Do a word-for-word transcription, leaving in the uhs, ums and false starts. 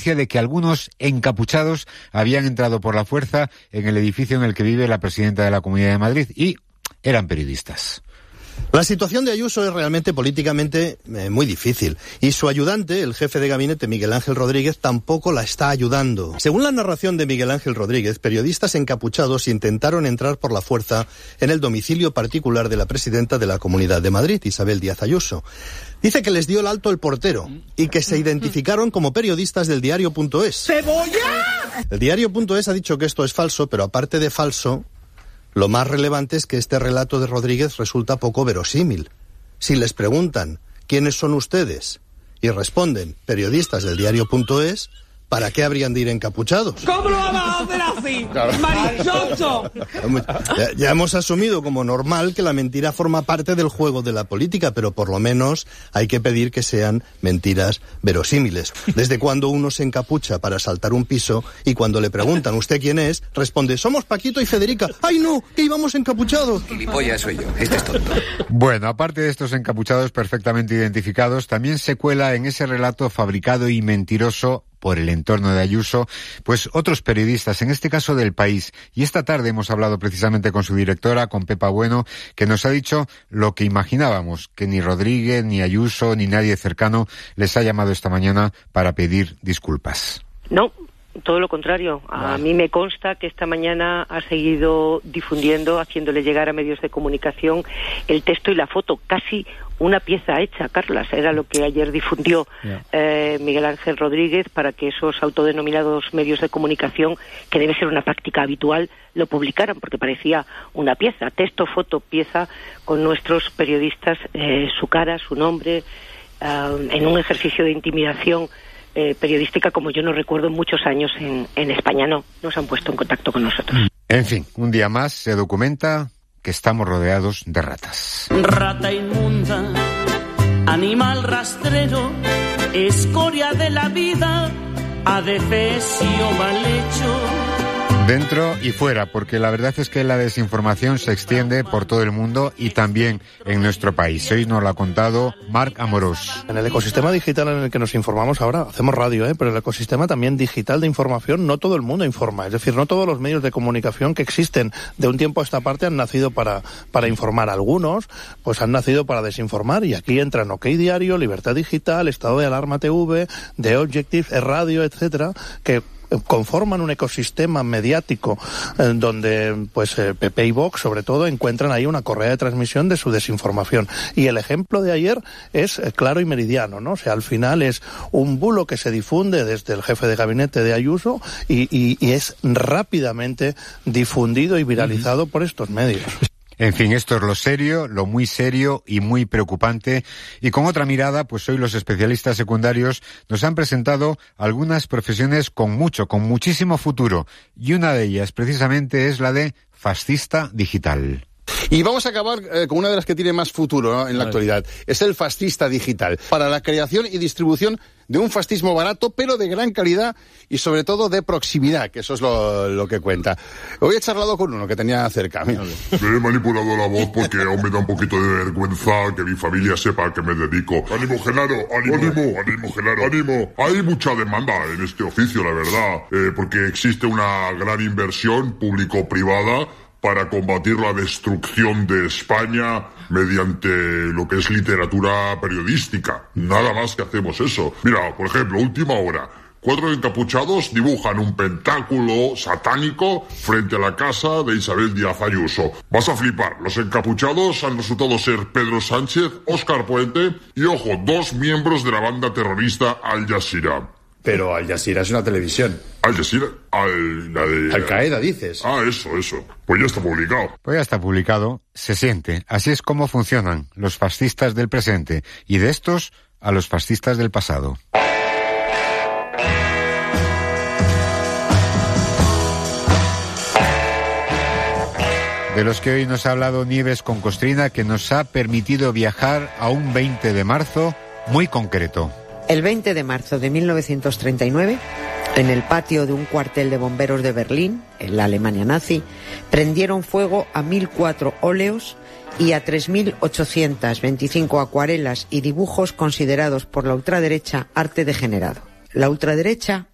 noticia de que algunos encapuchados habían entrado por la fuerza en el edificio en el que vive la presidenta de la Comunidad de Madrid y eran periodistas. La situación de Ayuso es realmente políticamente eh, muy difícil y su ayudante, el jefe de gabinete Miguel Ángel Rodríguez, tampoco la está ayudando. Según la narración de Miguel Ángel Rodríguez, periodistas encapuchados intentaron entrar por la fuerza en el domicilio particular de la presidenta de la Comunidad de Madrid, Isabel Díaz Ayuso. Dice que les dio el alto el portero y que se identificaron como periodistas del diario punto es. ¡Cebolla! El diario punto es ha dicho que esto es falso, pero aparte de falso, lo más relevante es que este relato de Rodríguez resulta poco verosímil. Si les preguntan ¿quiénes son ustedes? Y responden periodistas del diario punto es, ¿para qué habrían de ir encapuchados? ¿Cómo lo vamos a hacer así? ¡Marichocho! Ya, ya hemos asumido como normal que la mentira forma parte del juego de la política, pero por lo menos hay que pedir que sean mentiras verosímiles. ¿Desde cuando uno se encapucha para asaltar un piso y cuando le preguntan ¿usted quién es? Responde somos Paquito y Federica. ¡Ay no! ¡Que íbamos encapuchados! Gilipollas soy yo, este es tonto. Bueno, aparte de estos encapuchados perfectamente identificados, también se cuela en ese relato fabricado y mentiroso por el entorno de Ayuso, pues otros periodistas, en este caso del País. Y esta tarde hemos hablado precisamente con su directora, con Pepa Bueno, que nos ha dicho lo que imaginábamos, que ni Rodríguez, ni Ayuso, ni nadie cercano les ha llamado esta mañana para pedir disculpas. No, todo lo contrario. A mí me consta que esta mañana ha seguido difundiendo, haciéndole llegar a medios de comunicación el texto y la foto, casi una pieza hecha, Carlas, era lo que ayer difundió yeah. eh, Miguel Ángel Rodríguez para que esos autodenominados medios de comunicación, que debe ser una práctica habitual, lo publicaran, porque parecía una pieza, texto, foto, pieza, con nuestros periodistas, eh, su cara, su nombre, uh, en un ejercicio de intimidación eh, periodística como yo no recuerdo en muchos años en, en España. No, no se han puesto en contacto con nosotros. En fin, un día más se documenta que estamos rodeados de ratas. Rata inmunda, animal rastrero, escoria de la vida, adefesio mal hecho. Dentro y fuera, porque la verdad es que la desinformación se extiende por todo el mundo y también en nuestro país. Hoy nos lo ha contado Marc Amorós. En el ecosistema digital en el que nos informamos ahora, hacemos radio, ¿eh? pero el ecosistema también digital de información, no todo el mundo informa. Es decir, no todos los medios de comunicación que existen de un tiempo a esta parte han nacido para, para informar. Algunos, pues han nacido para desinformar, y aquí entran OK Diario, Libertad Digital, Estado de Alarma T V, The Objective, E-Radio, etcétera, que conforman un ecosistema mediático eh, donde pues eh, P P y Vox sobre todo encuentran ahí una correa de transmisión de su desinformación, y el ejemplo de ayer es eh, claro y meridiano, ¿no? O sea, al final es un bulo que se difunde desde el jefe de gabinete de Ayuso y, y, y es rápidamente difundido y viralizado uh-huh. por estos medios. En fin, esto es lo serio, lo muy serio y muy preocupante. Y con otra mirada, pues hoy los especialistas secundarios nos han presentado algunas profesiones con mucho, con muchísimo futuro. Y una de ellas, precisamente, es la de fascista digital. Y vamos a acabar eh, con una de las que tiene más futuro, ¿no?, en la actualidad. Es el fascista digital, para la creación y distribución de un fascismo barato, pero de gran calidad y sobre todo de proximidad, que eso es lo, lo que cuenta. Hoy he charlado con uno que tenía cerca. Mira. Le he manipulado la voz porque aún me da un poquito de vergüenza que mi familia sepa a qué me dedico. ¡Ánimo, Genaro! ¡Ánimo! ¡Ánimo, ánimo Genaro! ¡Ánimo! Hay mucha demanda en este oficio, la verdad, eh, porque existe una gran inversión público-privada para combatir la destrucción de España mediante lo que es literatura periodística. Nada más que hacemos eso. Mira, por ejemplo, Última Hora. Cuatro encapuchados dibujan un pentáculo satánico frente a la casa de Isabel Díaz Ayuso. Vas a flipar. Los encapuchados han resultado ser Pedro Sánchez, Óscar Puente y, ojo, dos miembros de la banda terrorista Al Jazeera. Pero Al Jazeera es una televisión. Al Jazeera, al, la de... Al Qaeda, dices. Ah, eso, eso. Pues ya está publicado. Pues ya está publicado. Se siente. Así es como funcionan los fascistas del presente. Y de estos a los fascistas del pasado. De los que hoy nos ha hablado Nieves con Costrina, que nos ha permitido viajar a un veinte de marzo muy concreto. El veinte de marzo de mil novecientos treinta y nueve, en el patio de un cuartel de bomberos de Berlín, en la Alemania nazi, prendieron fuego a mil cuatro óleos y a tres mil ochocientas veinticinco acuarelas y dibujos considerados por la ultraderecha arte degenerado. La ultraderecha